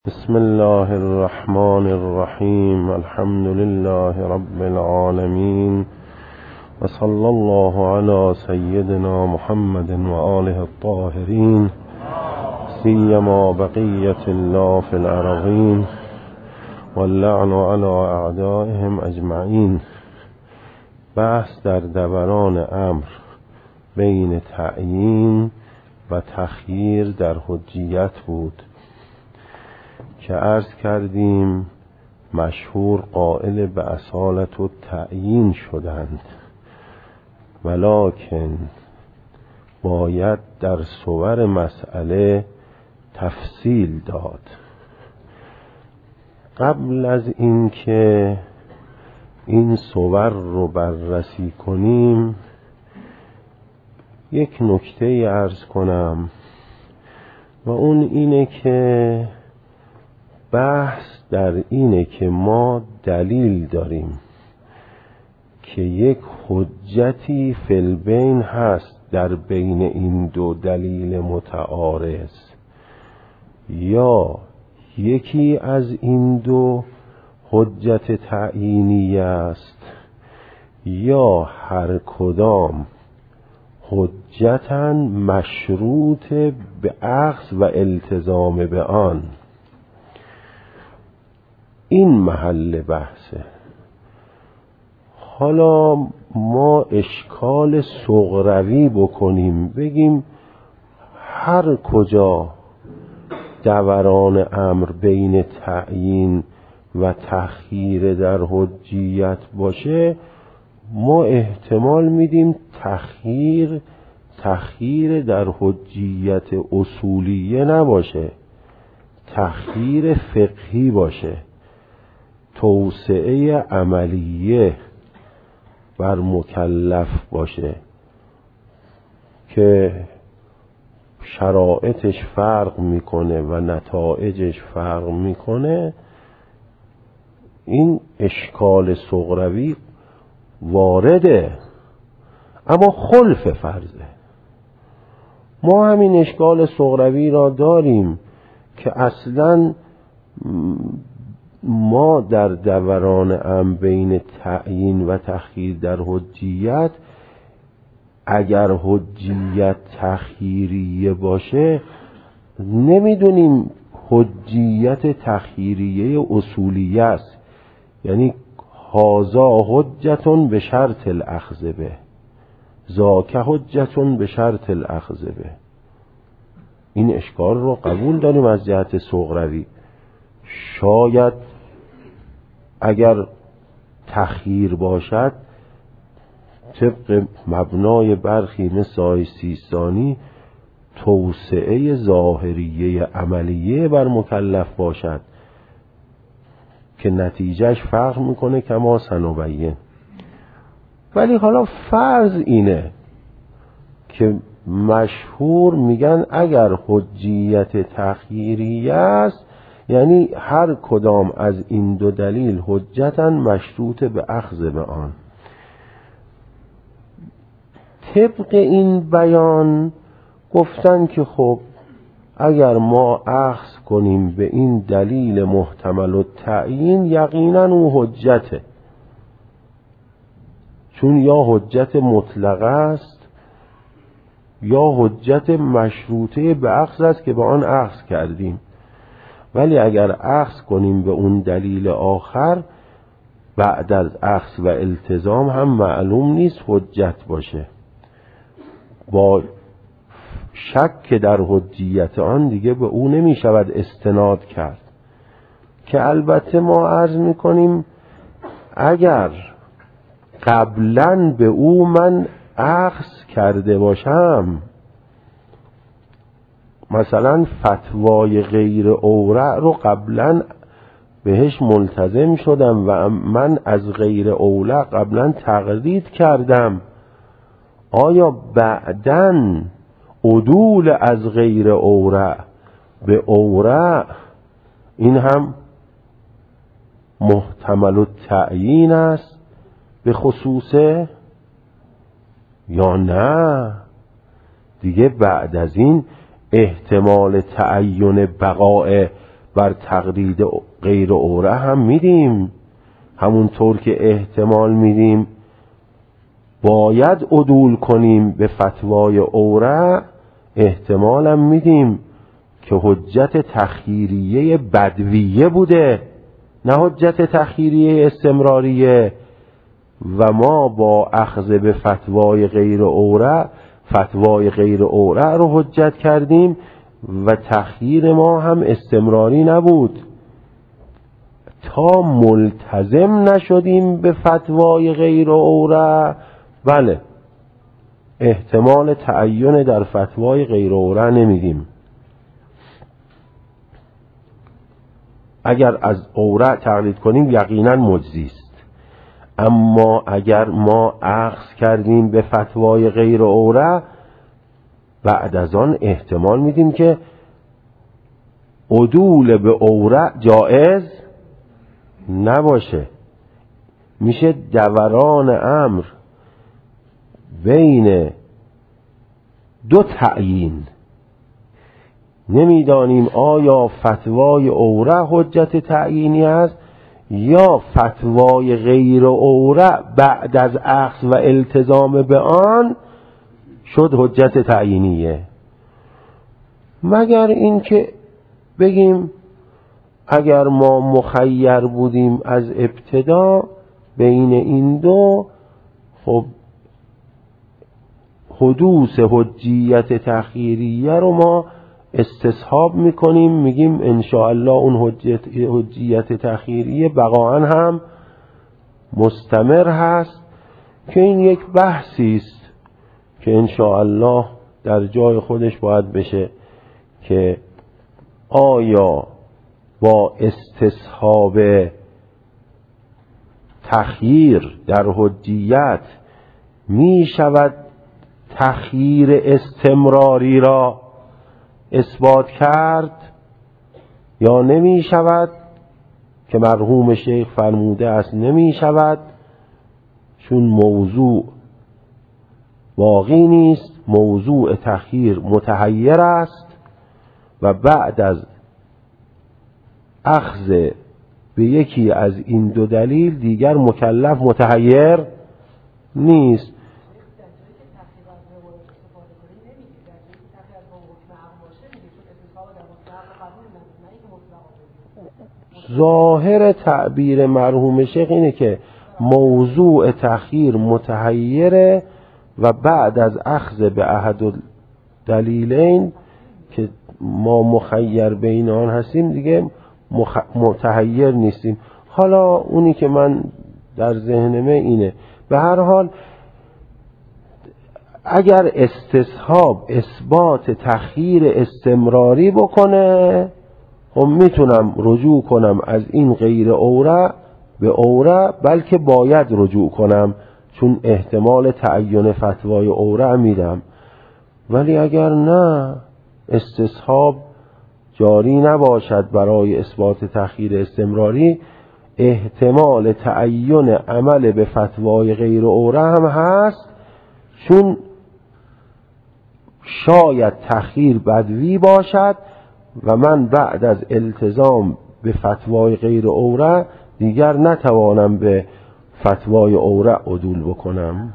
بسم الله الرحمن الرحیم. الحمد لله رب العالمین و صلی الله علی سیدنا محمد و آله الطاهرین سیما بقیة الله فی الارضین واللعن علی اعدائهم اجمعین. بحث در دوران امر بین تعیین و تخییر در حجیت بود که عرض کردیم مشهور قائل به اصالت و تعیین شدند، ولکن باید در صور مسئله تفصیل داد. قبل از اینکه این صور رو بررسی کنیم یک نکته عرض کنم و اون اینه که بحث در اینه که ما دلیل داریم که یک حجتی فی البین هست در بین این دو دلیل متعارض، یا یکی از این دو حجت تعیینی است یا هر کدام حجتاً مشروط به اخذ و التزام به آن. این محل بحثه. حالا ما اشکال صغروی بکنیم، بگیم هر کجا دوران امر بین تعیین و تخییر در حجیت باشه ما احتمال میدیم تخییر در حجیت اصولیه نباشه، تخییر فقهی باشه، توسعه عملیه بر مکلف باشه که شرایطش فرق میکنه و نتایجش فرق میکنه. این اشکال صغروی وارده، اما خلف فرضه. ما همین اشکال صغروی را داریم که اصلاً ما در دوران امر بین تعیین و تخییر در حجیت، اگر حجیت تخییریه باشه نمیدونیم حجیت تخییریه اصولیه است، یعنی هازا حجتون به شرط الاخذ به، ذاک حجتون به شرط الاخذ به. این اشکال رو قبول داریم از جهت صغروی. شاید اگر تخییر باشد طبق مبنای برخی مثل آقای سیستانی توسعه ظاهریه عملیه بر مکلف باشد که نتیجهش فرق میکنه کما سنبین. ولی حالا فرض اینه که مشهور میگن اگر حجیت تخییریه است یعنی هر کدام از این دو دلیل حجتاً مشروط به اخذ به آن. طبق این بیان گفتن که خب اگر ما اخذ کنیم به این دلیل محتمل التعیین یقیناً او حجته، چون یا حجت مطلقه است یا حجت مشروطه به اخذ است که به آن اخذ کردیم. ولی اگر اخذ کنیم به اون دلیل آخر بعد از اخذ و التزام هم معلوم نیست حجت باشه، با شک در حجیت آن دیگه به او نمی شود استناد کرد. که البته ما عرض می کنیم اگر قبلاً به او من اخذ کرده باشم، مثلا فتوای غیر اورع رو قبلا بهش ملتزم شدم و من از غیر اورع قبلا تقلید کردم، آیا بعداً عدول از غیر اورع به اورع این هم محتمل التعیین است به خصوصه یا نه؟ دیگه بعد از این احتمال تعین بقاء بر تقلید غیر اوره هم میدیم، همونطور که احتمال میدیم باید عدول کنیم به فتوای اوره، احتمال هم میدیم که حجت تخییریه بدویه بوده نه حجت تخییریه استمراریه، و ما با اخذ به فتوای غیر اوره فتوای غیر اوره رو حجت کردیم و تخییر ما هم استمراری نبود. تا ملتزم نشدیم به فتوای غیر اوره، بله احتمال تعین در فتوای غیر اوره نمیدیم. اگر از اوره تقلید کنیم یقینا مجزی است، اما اگر ما اخذ کردیم به فتوای غیر اوره، بعد از آن احتمال میدیم که عدول به اوره جائز نباشه. میشه دوران امر بین دو تعیین، نمیدانیم آیا فتوای اوره حجت تعیینی است یا فتوای غیر اوره بعد از اخذ و التزام به آن شد حجت تعیینیه. مگر اینکه بگیم اگر ما مخیر بودیم از ابتدا بین این دو، خب حدوث حجیت تخییریه رو ما استصحاب میکنیم، میگیم انشاءالله اون حجیت تخییریه بقاءً هم مستمر هست، که این یک بحثی است که انشاءالله در جای خودش باید بشه که آیا با استصحاب تخییر در حجیت می شود تخییر استمراری را اثبات کرد یا نمی شود، که مرحوم شیخ فرموده است نمی شود، چون موضوع باقی نیست، موضوع تخییر متحیر است و بعد از اخذ به یکی از این دو دلیل دیگر مکلف متحیر نیست. ظاهر تعبیر مرحوم شیخ اینه که موضوع تخییر متحیره و بعد از اخذ به احد دلیلین که ما مخیر بین آن هستیم دیگه متحیر نیستیم. حالا اونی که من در ذهنمه اینه، به هر حال اگر استصحاب اثبات تخییر استمراری بکنه، خب میتونم رجوع کنم از این غیر اوره به اوره، بلکه باید رجوع کنم چون احتمال تعین فتوای اوره میدم. ولی اگر نه استصحاب جاری نباشد برای اثبات تخییر استمراری، احتمال تعین عمل به فتوای غیر اوره هم هست، چون شاید تخییر بدوی باشد و من بعد از التزام به فتوای غیر اوره دیگر نتوانم به فتوای اوره عدول بکنم.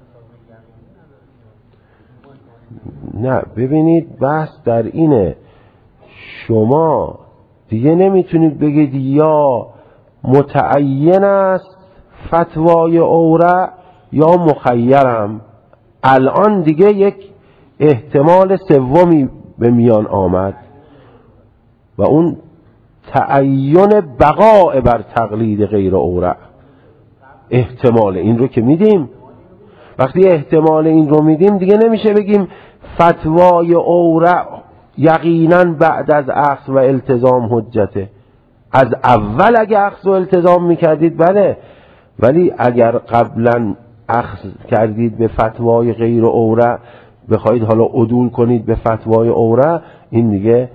نه ببینید بحث در اینه، شما دیگه نمیتونید بگید یا متعین است فتوای اوره یا مخیرم. الان دیگه یک احتمال سومی به میان آمد و اون تعین بقاء بر تقلید غیر اوره. احتمال این رو که میدیم، وقتی احتمال این رو میدیم دیگه نمیشه بگیم فتوای اوره یقینا بعد از اخذ و التزام حجته. از اول اگه اخذ و التزام میکردید بله، ولی اگر قبلا اخذ کردید به فتوای غیر اوره بخواید حالا عدول کنید به فتوای اوره، این دیگه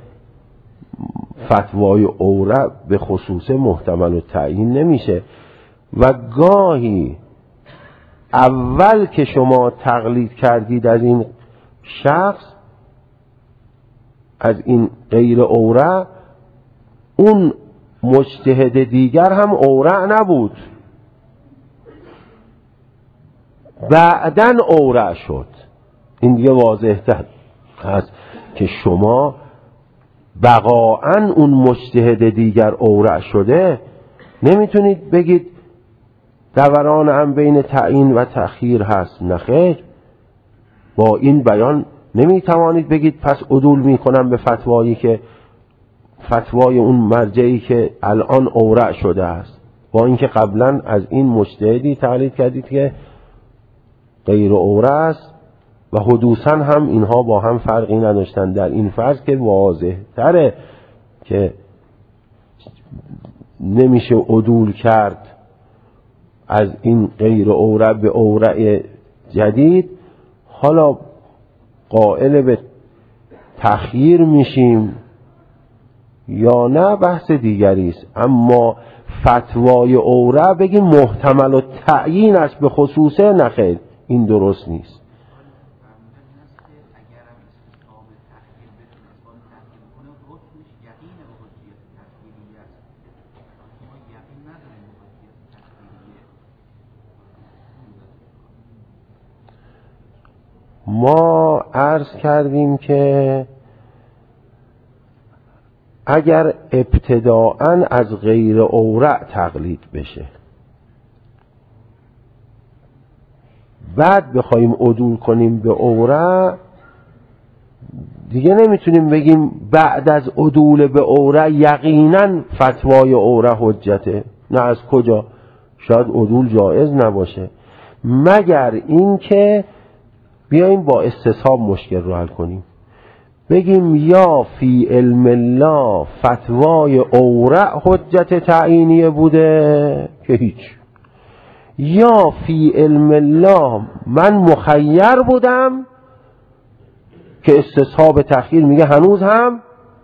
فتوای اوره به خصوص محتمل التعیین نمیشه. و گاهی اول که شما تقلید کردید از این شخص، از این غیر اوره، اون مجتهد دیگر هم اورع نبود، بعدن اورع شد. این دیگه واضح تر هست که شما بقاعاً اون مجتهد دیگر اورع شده نمیتونید بگید دوران هم بین تعیین و تأخیر هست. نخیر، با این بیان نمیتوانید بگید پس عدول میکنم به فتوایی که فتوای اون مرجعی که الان اورع شده است، با اینکه قبلا از این مجتهدی تقلید کردید که غیر اورع است و حدوثاً هم اینها با هم فرقی نداشتن. در این فرض که واضح تره که نمیشه عدول کرد از این غیر اورع به اورع جدید، حالا قائل به تخییر میشیم یا نه بحث دیگری است. اما فتوای اورع بگیم محتمل و تعیین است به خصوصه، نخیر، این درست نیست. ما عرض کردیم که اگر ابتداءً از غیر اورع تقلید بشه، بعد بخوایم عدول کنیم به اورع، دیگه نمیتونیم بگیم بعد از عدول به اورع یقیناً فتوای اورع حجته. نه، از کجا؟ شاید عدول جایز نباشه، مگر اینکه بیاییم با استصحاب مشکل رو حل کنیم، بگیم یا فی علم الله فتوای اورع حجت تعیینیه بوده که هیچ، یا فی علم الله من مخیر بودم که استصحاب تخییر میگه هنوز هم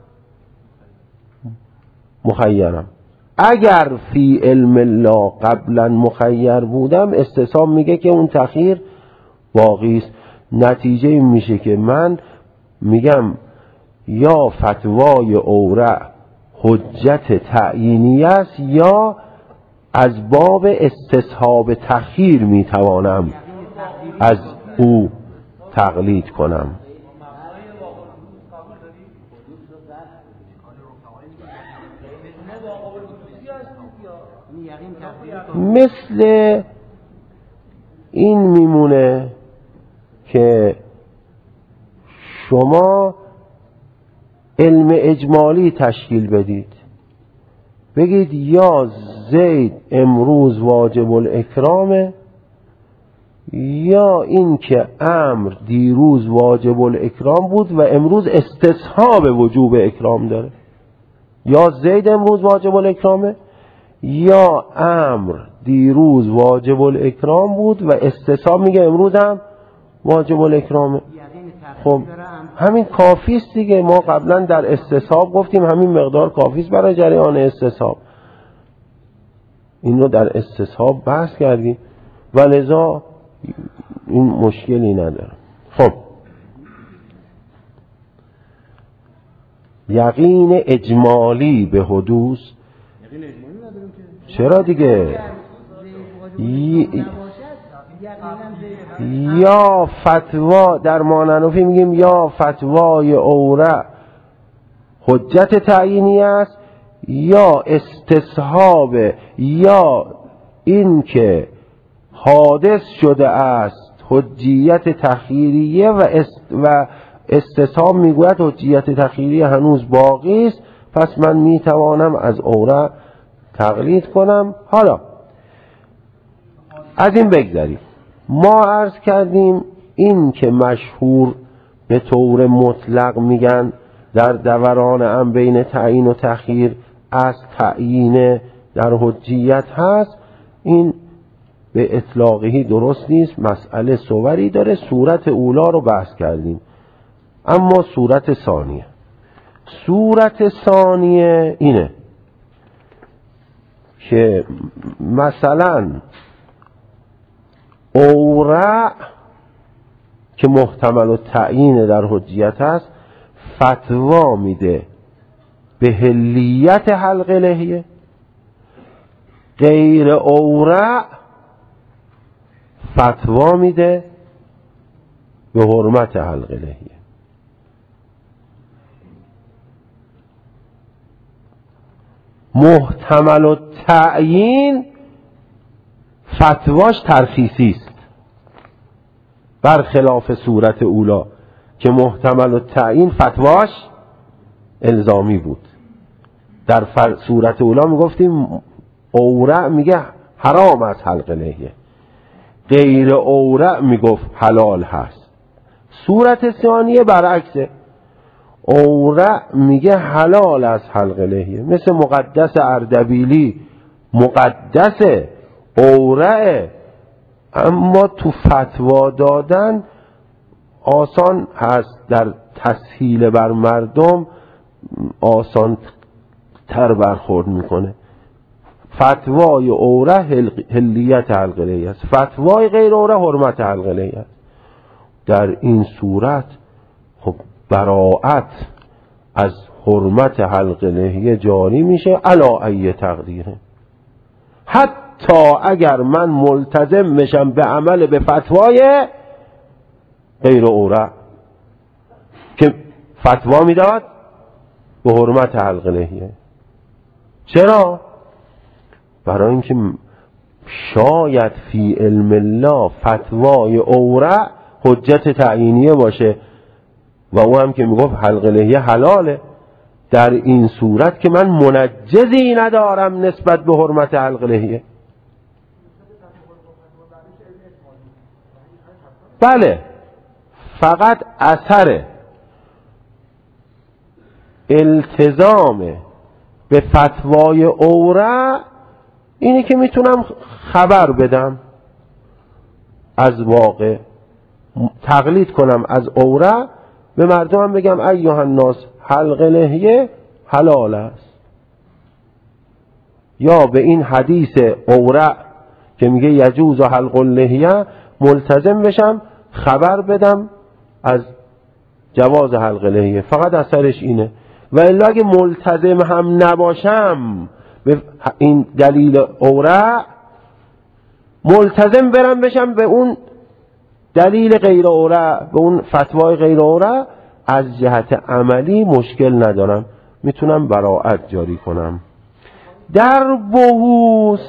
مخیرم. اگر فی علم الله قبلا مخیر بودم، استصحاب میگه که اون تخییر باقی است. نتیجه این میشه که من میگم یا فتوای اورع حجت تعیینی است یا از باب استصحاب تخییر میتوانم از او تقلید کنم. مثل این میمونه که شما علم اجمالی تشکیل بدید، بگید یا زید امروز واجب الاکرامه، یا این که امر دیروز واجب الاکرام بود و امروز استصحاب وجوب اکرام داره. یا زید امروز واجب الاکرامه، یا امر دیروز واجب الاکرام بود و استصحاب میگه امروز هم واجب الاکرامه. خب همین کافی است دیگه. ما قبلا در استصحاب گفتیم همین مقدار کافی است برای جریان استصحاب. این رو در استصحاب بحث کردیم و لذا این مشکلی نداره. خب یقین اجمالی به حدوث چرا دیگه؟ یا فتوا در ماننوفی میگیم یا فتوای اورع حجت تعیینی است، یا استصحاب، یا این که حادث شده است حجیت تخییریه و استصحاب میگوید حجیت تخییری هنوز باقی است، پس من میتوانم از اورع تقلید کنم. حالا از این بگذاریم. ما عرض کردیم این که مشهور به طور مطلق میگن در دوران هم بین تعیین و تخییر از تعیین در حجیت هست، این به اطلاقی درست نیست، مسئله صوری داره. صورت اولا رو بحث کردیم، اما صورت ثانیه اینه که مثلا اورع که محتمل و تعیین در حجیت هست فتوا میده به حلیت حلق لحیه، غیر اورع فتوا میده به حرمت حلق لحیه. محتمل التعیین فتواش ترخیصی است، برخلاف صورت اولا که محتمل التعیین فتواش الزامی بود. در صورت اولا میگفتیم اورع میگه حرام از حلق لحیه، غیر اورع میگفت حلال هست. صورت ثانیه برعکسه، اورع میگه حلال از حلق لحیه، مثل مقدس اردبیلی مقدس اورع، اما تو فتوا دادن آسان هست، در تسهیل بر مردم آسان تر برخورد میکنه. فتوای اورع حلیت حلق لحیه است، فتوای غیر اورع حرمت حلق لحیه است. در این صورت خب براءت از حرمت حلق لحیه جاری میشه علی ای تقدیره، حتی اگر من ملتزم بشم به عمل به فتوای غیر اورع که فتوا میداد به حرمت حلق لحیه. چرا؟ برای اینکه شاید فی علم الله فتوای اورع حجت تعیینیه باشه و او هم که میگفت حلق لحیه حلاله. در این صورت که من منجزی ندارم نسبت به حرمت حلق لحیه. بله، فقط اثر التزام به فتوای اورع اینی که میتونم خبر بدم از واقع، تقلید کنم از اورع، به مردم بگم ایها الناس حلق لحیه حلال است، یا به این حدیث اورع که میگه یجوز حلق اللحیه ملتزم بشم خبر بدم از جواز حلق لحیه. فقط اثرش اینه. و الا اگه ملتزم هم نباشم به این دلیل اورع، ملتزم برم بشم به اون دلیل غیر اورع، به اون فتوای غیر اورع، از جهت عملی مشکل ندارم، میتونم براءت جاری کنم. در بحوث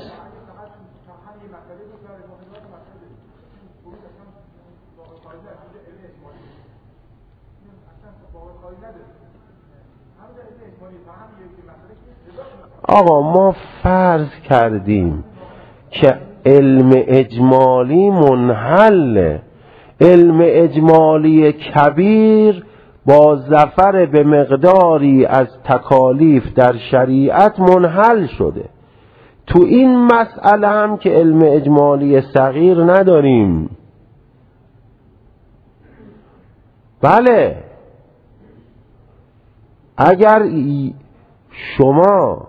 آقا ما فرض کردیم که علم اجمالی منحل، علم اجمالی کبیر با ظفر به مقداری از تکالیف در شریعت منحل شده. تو این مسئله هم که علم اجمالی صغیر نداریم. بله، اگر شما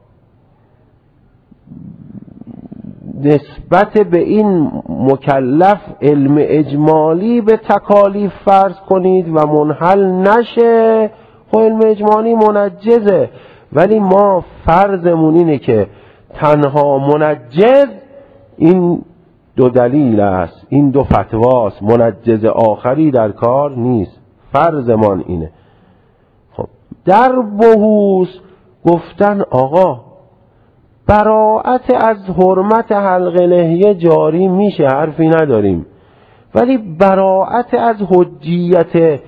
نسبت به این مکلف علم اجمالی به تکالیف فرض کنید و منحل نشه، خب علم اجمالی منجزه. ولی ما فرضمون اینه که تنها منجز این دو دلیل است، این دو فتواست، منجز آخری در کار نیست. فرضمان اینه. خب در بحوث گفتن آقا براءت از حرمت حلق لحیه جاری میشه، حرفی نداریم، ولی براءت از حجیت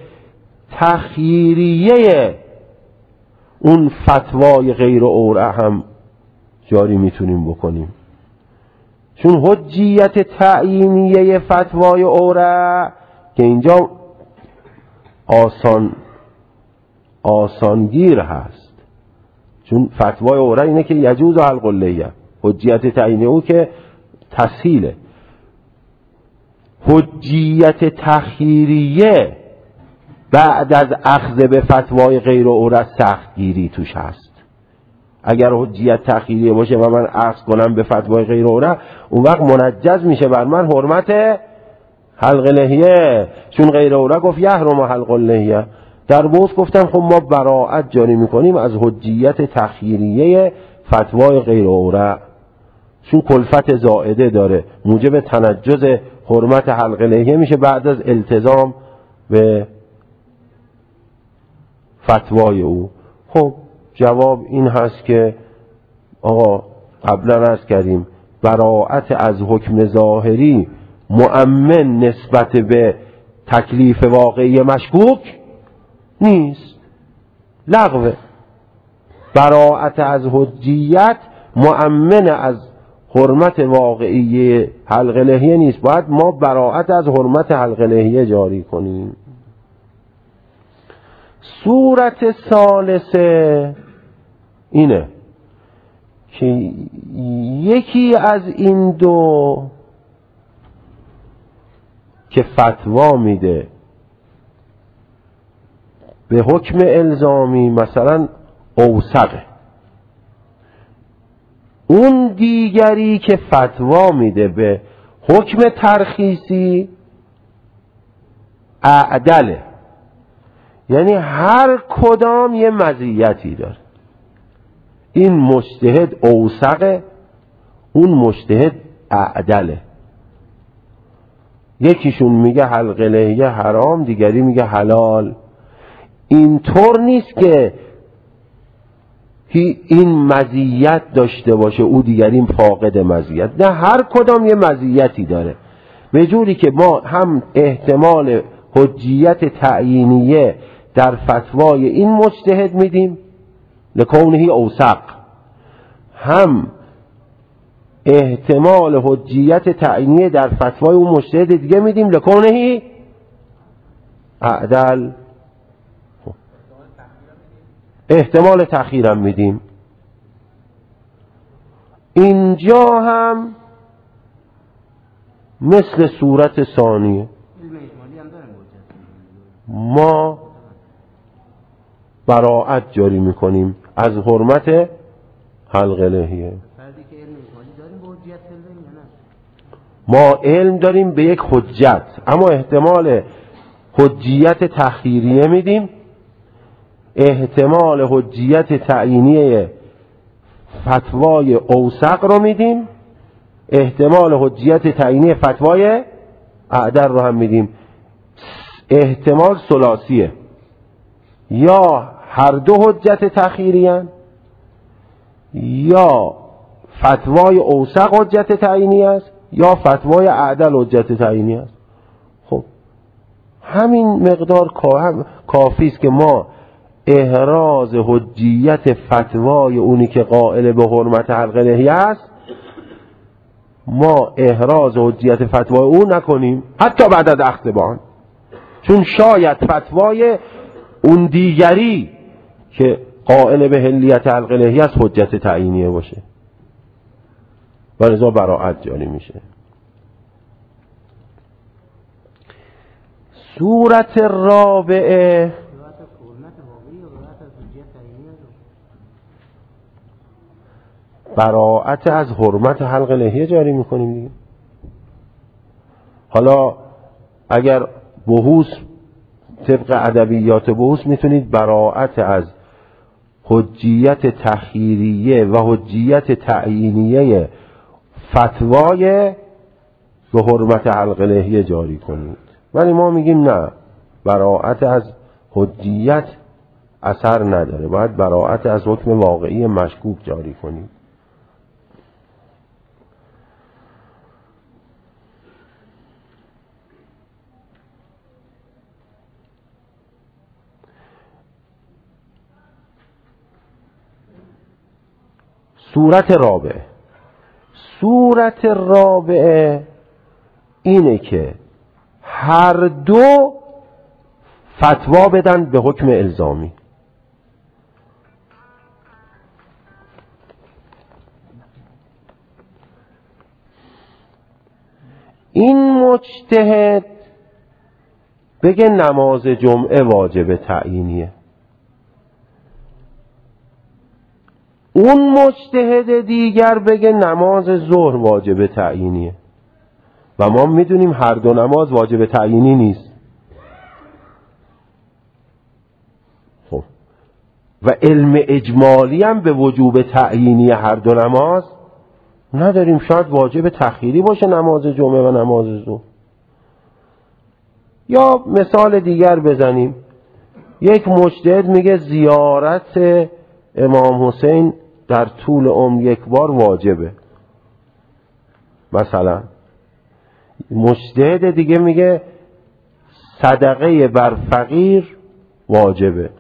تخییریه اون فتوای غیر اورع هم جاری میتونیم بکنیم، چون حجیت تعیینیه فتوای اورع که اینجا آسانگیر هست، چون فتوای اورع اینه که یجوز حلق اللحیه، حجیت تعیینی او که تسهیله. حجیت تخییریه بعد از اخذ به فتوای غیر اورع سختگیری توش هست. اگر حجیت تخییریه باشه و من اخذ کنم به فتوای غیر اورع، اون وقت منجز میشه بر من حرمت حلق لحیه، چون غیر اورع گفت یحرم حلق اللحیه. در بحث گفتم خب ما براءت جاری میکنیم از حجیت تخییریه فتوای غیر اورع، چون کلفت زائده داره، موجب تنجز حرمت حلق لحیه میشه بعد از التزام به فتوای او. خب جواب این هست که آقا قبلا عرض کردیم براءت از حکم ظاهری مؤمن نسبت به تکلیف واقعی مشکوک نیست، لغوه. براءت از حجیت مؤمن از حرمت واقعی حلق لحیه نیست، باید ما براءت از حرمت حلق لحیه جاری کنیم. صورت ثالثه اینه که یکی از این دو که فتوا میده به حکم الزامی مثلا اوثقه، اون دیگری که فتوا میده به حکم ترخیصی اعدله، یعنی هر کدام یه مزیتی داره. این مجتهد اوثقه، اون مجتهد اعدله. یکیشون میگه حلق لحیه حرام، دیگری میگه حلال. اینطور نیست که این مزیت داشته باشه او دیگری فاقد مزیت، نه، هر کدام یه مزیتی داره، به جوری که ما هم احتمال حجیت تعیینیه در فتوای این مجتهد میدیم لکونه اوثق، هم احتمال حجیت تعیینیه در فتوای اون مجتهد دیگه میدیم لکونه اعدل، احتمال تأخیرم میدیم. اینجا هم مثل صورت ثانیه ما براءت جاری میکنیم از حرمت حلق لحیه. ما علم داریم به یک حجت، اما احتمال حجیت تأخیریه میدیم، احتمال حجیت تعیینیه فتوای اوثق رو میدیم، احتمال حجیت تعیینی فتوای اعدل رو هم میدیم. احتمال ثلاثیه، یا هر دو حجت تأخیریه یا فتوای اوثق حجت تعیینی است یا فتوای اعدل حجت تعیینی است. خب همین مقدار کافی است که ما احراز حجیت فتوای اونی که قائل به حرمت حلق لحیه است، ما احراز حجیت فتوای اون نکنیم حتی بعد از اخذ بان، چون شاید فتوای اون دیگری که قائل به حلیت حلق لحیه است حجت تعیینیه باشه و لذا براءت جاری میشه. صورت رابعه براءت از حرمت حلق لحیه جاری میکنیم دیگه. حالا اگر بحوث طبق ادبیات بحوث میتونید براءت از حجیت تخییریه و حجیت تعیینیه فتوای به حرمت حلق لحیه جاری کنید، ولی ما میگیم نه، براءت از حجیت اثر نداره، باید براءت از حکم واقعی مشکوک جاری کنید. صورت رابعه اینه که هر دو فتوا بدن به حکم الزامی. این مجتهد بگه نماز جمعه واجب تعیینیه، اون مجتهد دیگر بگه نماز ظهر واجب تعیینیه، و ما میدونیم هر دو نماز واجب تعیینی نیست. و علم اجمالی هم به وجوب تعیینی هر دو نماز نداریم. شاید واجب تخییری باشه نماز جمعه و نماز ظهر. یا مثال دیگر بزنیم، یک مجتهد میگه زیارت امام حسین در طول عمر یک بار واجبه، مثلا مجتهد دیگه میگه صدقه بر فقیر واجبه.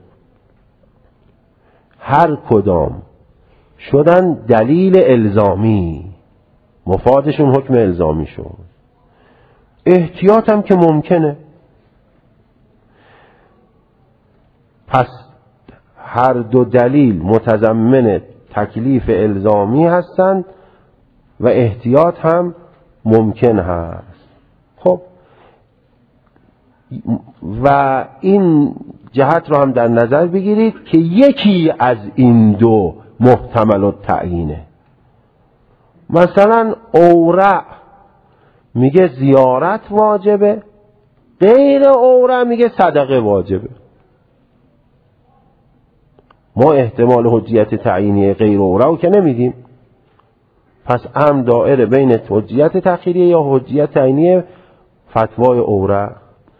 هر کدام شدن دلیل الزامی، مفادشون حکم الزامی شد. احتیاط هم که ممکنه. پس هر دو دلیل متضمن تکلیف الزامی هستند و احتیاط هم ممکن هست. خب و این جهت رو هم در نظر بگیرید که یکی از این دو محتمل التعیینه. مثلا اورع میگه زیارت واجبه، غیر اورع میگه صدقه واجبه. ما احتمال حجیت تعیینی غیر اورع که نمیدیم، پس هم دائره بین حجیت تأخیریه یا حجیت تعیینی فتوای اورع.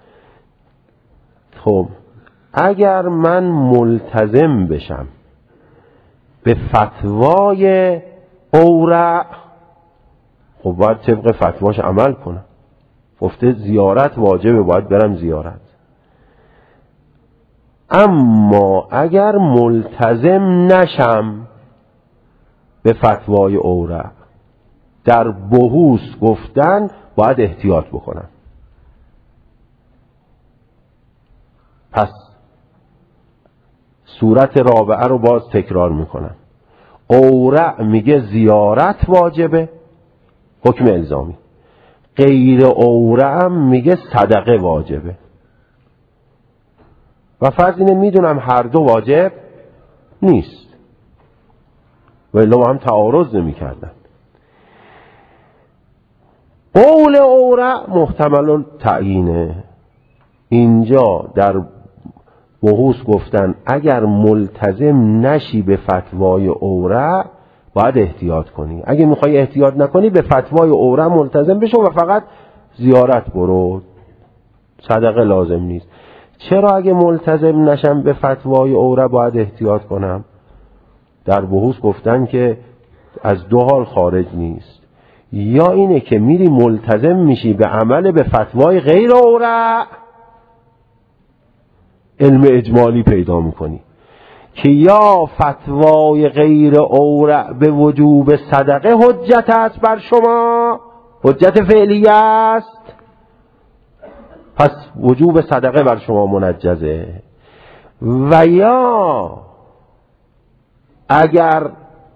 خب اگر من ملتزم بشم به فتوای اورع، خب باید طبق فتواش عمل کنم. گفته زیارت واجبه، باید برم زیارت. اما اگر ملتزم نشم به فتوای اورع، در بحوث گفتن باید احتیاط بکنم. پس صورت رابعه رو باز تکرار میکنم. اورع میگه زیارت واجبه، حکم الزامی. غیر اورع هم میگه صدقه واجبه. و فرض اینه میدونم هر دو واجب نیست، ولی با هم تعارض نمی کردن. قول اورع محتمل تعیینه. اینجا در بحوث گفتن اگر ملتزم نشی به فتوای اورع باید احتیاط کنی. اگه میخوای احتیاط نکنی به فتوای اورع ملتزم بشو و فقط زیارت برو، صدقه لازم نیست. چرا اگه ملتزم نشم به فتوای اورع باید احتیاط کنم؟ در بحوث گفتن که از دو حال خارج نیست. یا اینه که میری ملتزم میشی به عمل به فتوای غیر اورع، علم اجمالی پیدا میکنی که یا فتوای غیر اورع به وجوب صدقه حجت است بر شما، حجت فعلیه است، پس وجوب صدقه بر شما منجزه. و یا اگر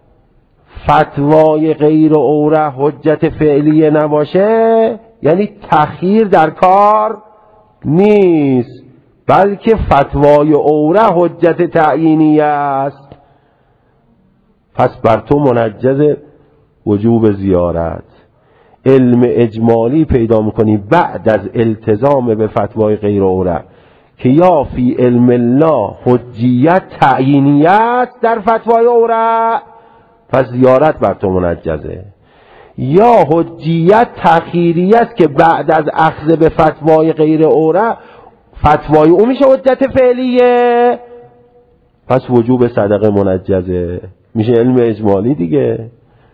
فتوای غیر اورع حجت فعلیه نباشه، یعنی تأخیر در کار نیست، بلکه فتوای اورع حجت تعیینی است، پس بر تو منجز وجوب زیارت. علم اجمالی پیدا میکنی بعد از التزام به فتوای غیر اورع که یا فی علم الله حجیت تعیینی است در فتوای اورع، پس زیارت بر تو منجزه، یا حجیت تأخیری است که بعد از اخذ به فتوای غیر اورع فتوای او میشه حجت فعلیه، پس وجوب صدقه منجزه، میشه علم اجمالی دیگه.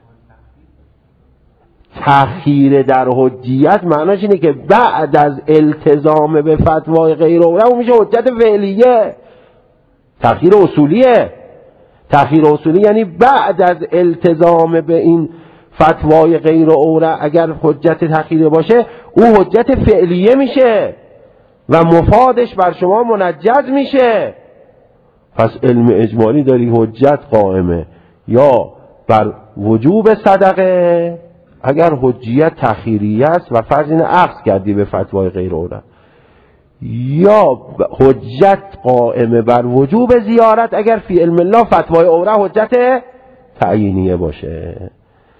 تأخیر در حجیت معناش اینه که بعد از التزام به فتوای غیر اورع او میشه حجت فعلیه. تأخیر اصولیه. تأخیر اصولی یعنی بعد از التزام به این فتوای غیر اورع اگر حجت تأخیر باشه او حجت فعلیه میشه و مفادش بر شما منجز میشه. پس علم اجمالی داری حجت قائمه یا بر وجوب صدقه اگر حجیت تأخیری است و فرض اینه اخذ کردی به فتوای غیر اورع، یا حجت قائمه بر وجوب زیارت اگر فی علم الله فتوای اورع حجت تعیینیه باشه.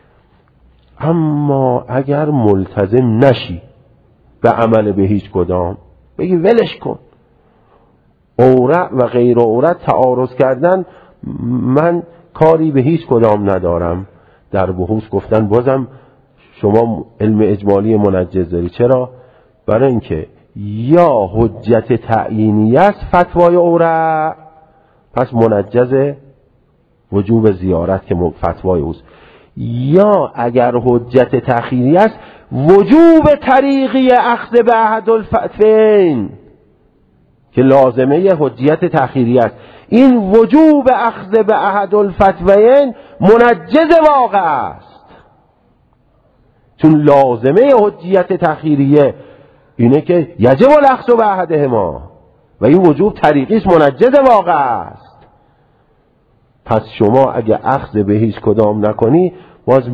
اما اگر ملتزم نشی به عمل به هیچ کدام، بگی ولش کن، اورع و غیر اورع تعارض کردن، من کاری به هیچ کدام ندارم. در بحوث گفتن بازم شما علم اجمالی منجز داری. چرا؟ برای اینکه یا حجت تعیینی است فتوای اورع، پس منجز وجوب زیارت که فتوای اوست، یا اگر حجت تأخیری است وجوب طریقی اخذ به احد الفتوین که لازمه حجت تأخیری است. این وجوب اخذ به احد الفتوین منجز واقع است، چون لازمه حجت تأخیریه اینه که یجب الاخذ به احدهما و این وجوب طریقی است، منجز واقع است. پس شما اگه اخذ به هیچ کدام نکنی، باز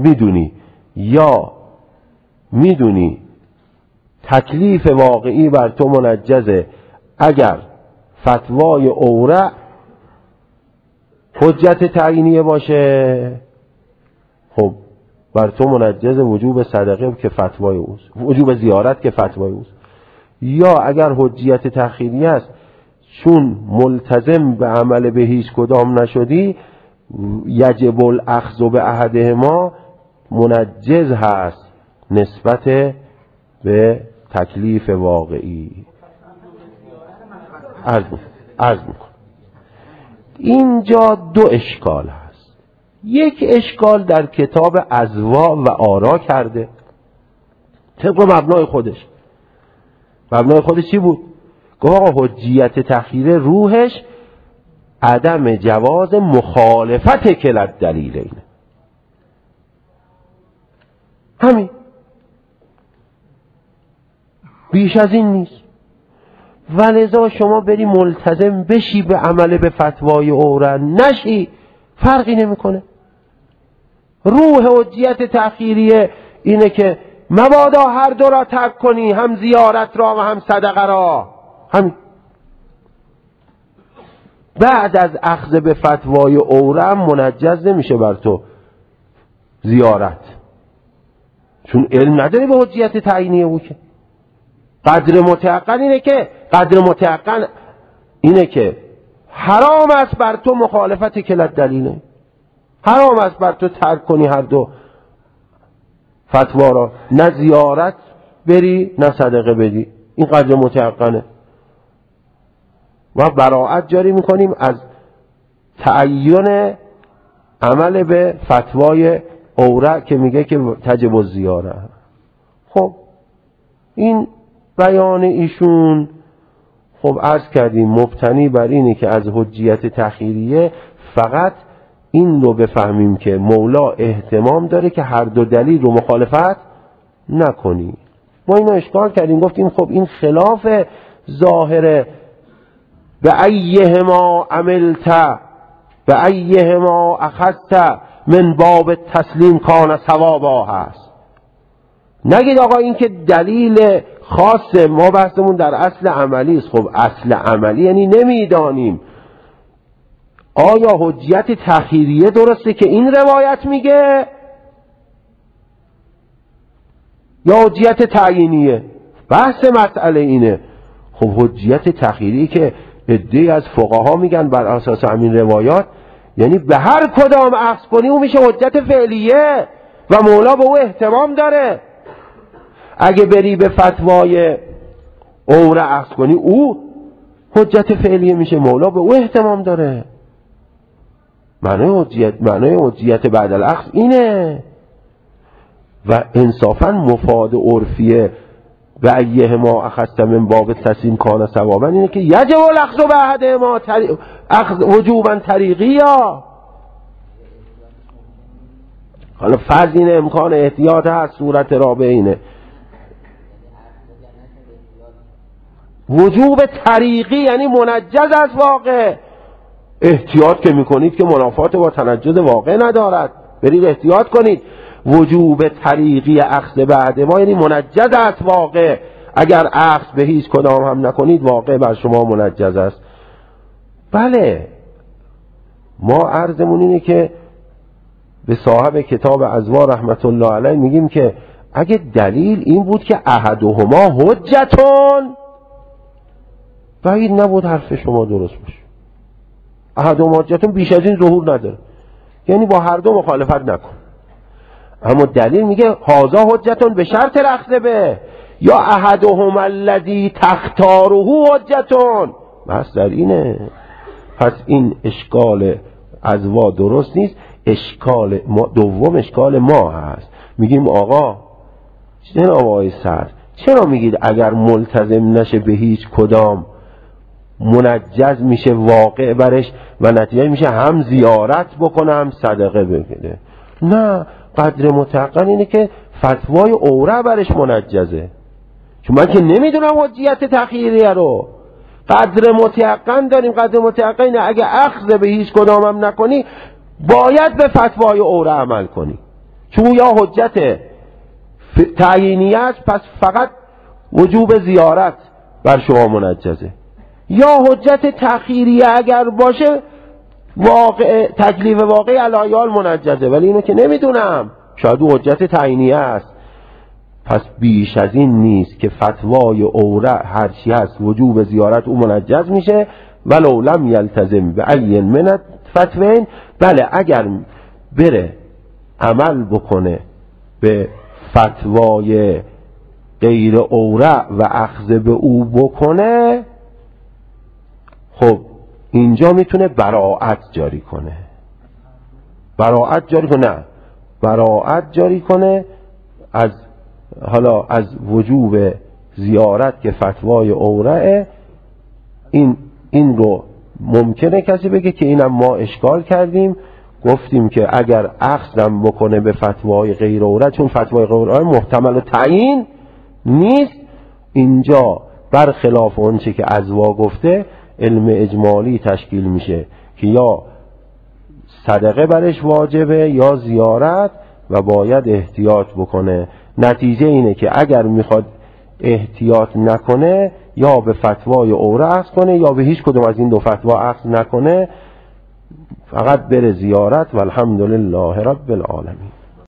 میدونی تکلیف واقعی بر تو منجزه. اگر فتوای اورع حجت تعیینیه باشه، خب بر تو منجز وجوب صدقه که فتوای اوست، وجوب زیارت که فتوای اوست. یا اگر حجت تأخیری است، چون ملتزم به عمل به هیچ کدام نشدی، یجب الاخذ به احدهما منجز هست نسبت به تکلیف واقعی. عرض میکنم اینجا دو اشکال هست. یک اشکال در کتاب ازوا و آرا کرده طبق مبنای خودش. مبنای خودش چی بود؟ گفت آقا حجیت تأخیر روحش عدم جواز مخالفت کلت دلیل اینه، همین، بیش از این نیست. ولذا شما بری ملتزم بشی به عمل به فتوای اورع، نشی فرقی نمیکنه. روح حجیت تأخیریه اینه که مبادا هر دو را ترک کنی، هم زیارت را و هم صدقه را. همین. بعد از اخذ به فتوای اورع منجز نمیشه بر تو زیارت، چون علم نداری به حجیت تعیینی او. که قدر متيقن اینه که حرام است بر تو مخالفت کلت دلیله، حرام است بر تو ترک کنی هر دو فتوا را، نه زیارت بری نه صدقه بدی. این قدر متيقنه. و براءت جاری میکنیم از تعین عمل به فتوای اورع که میگه که تجب الزیاره. خب این بیان ایشون، خب عرض کردیم مبتنی بر اینه که از حجیت تأخیریه فقط این رو بفهمیم که مولا اهتمام داره که هر دو دلیل رو مخالفت نکنی. ما اینو اشکال کردیم، گفتیم خب این خلاف ظاهره به ایهما عملت به ایهما اخذت من باب تسلیم کان ثوابا هست. نگید آقا این که دلیل خاصه، ما بحثمون در اصل عملی است. خب اصل عملی یعنی نمیدانیم آیا حجیت تأخیریه درسته که این روایت میگه یا حجیت تعیینیه. بحث مسئله اینه. خب حجیت تأخیری که عده‌ای از فقها میگن بر اساس همین روایات، یعنی به هر کدام اخذ کنی اون میشه حجت فعلیه و مولا به او اهتمام داره. اگه بری به فتوای اورع اخذ کنی او حجت فعلیه میشه، مولا به او اهتمام داره. معنای حجیت بعد الاخذ اینه. و انصافا مفاد عرفیه به ایهما اخذت من باب تسلیم کان ثوابا اینه که یجب الاخذ به احدهما وجوبا طریقیا. حالا فرض اینه امکان احتیاط هست، صورت رابع اینه وجوب طریقی، یعنی منجز از واقع. احتیاط که میکنید که منافات با تنجز واقع ندارد، برید احتیاط کنید. وجوب طریقی اخذ بعد ما یعنی منجز از واقع. اگر اخذ به هیچ کدام هم نکنید واقع بر شما منجز است. بله، ما عرضمون اینه که به صاحب کتاب ازوا رحمت الله علیه میگیم که اگه دلیل این بود که احدهما حجتون، بعید نبود حرف شما درست باشه. احدهم حجتون بیش از این ظهور نداره، یعنی با هر دو مخالفت نکن. اما دلیل میگه هازا حجتون به شرط الاخذ به، یا احدهم الذی تختاره حجتون، بس در اینه. پس این اشکال از وا درست نیست. اشکال دوم اشکال ما هست. میگیم آقا جناب آقای صدر چرا میگید اگر ملتزم نشه به هیچ کدام منجز میشه واقع برش و نتیجه میشه هم زیارت بکنه هم صدقه بگیره؟ نه، قدر متعقل اینه که فتوای اوره برش منجزه، چون من که نمیدونم حجیت تخییریه رو. قدر متعقل داریم. قدر متعقل اینه اگه اخذ به هیچ کدام هم نکنی باید به فتوای اوره عمل کنی، چون یا حجت تعیینیه است پس فقط وجوب زیارت بر شما منجزه، یا حجت تخییریه اگر باشه واقع تکلیف واقعی الایال منجزه، ولی اینو که نمیدونم، شاید او حجت تعیینیه است. پس بیش از این نیست که فتوای اوره هرچی هست وجوب زیارت او منجز میشه ولو لم یلتزم به ای من فتوین. بله اگر بره عمل بکنه به فتوای غیر اوره و اخذ به او بکنه، خب اینجا میتونه براءت جاری کنه. براءت جاری کنه از حالا از وجوب زیارت که فتوای اوره. این رو ممکنه کسی بگه که اینم ما اشکال کردیم، گفتیم که اگر اخذم بکنه به فتوای غیر اوره، چون فتوای غیر اوره محتمل تعیین نیست، اینجا برخلاف اونچه که ازوا گفته علم اجمالی تشکیل میشه که یا صدقه برش واجبه یا زیارت و باید احتیاط بکنه. نتیجه اینه که اگر میخواد احتیاط نکنه یا به فتوای اوره اخذ کنه یا به هیچ کدوم از این دو فتوا اخذ نکنه، فقط بره زیارت. والحمدلله رب العالمین.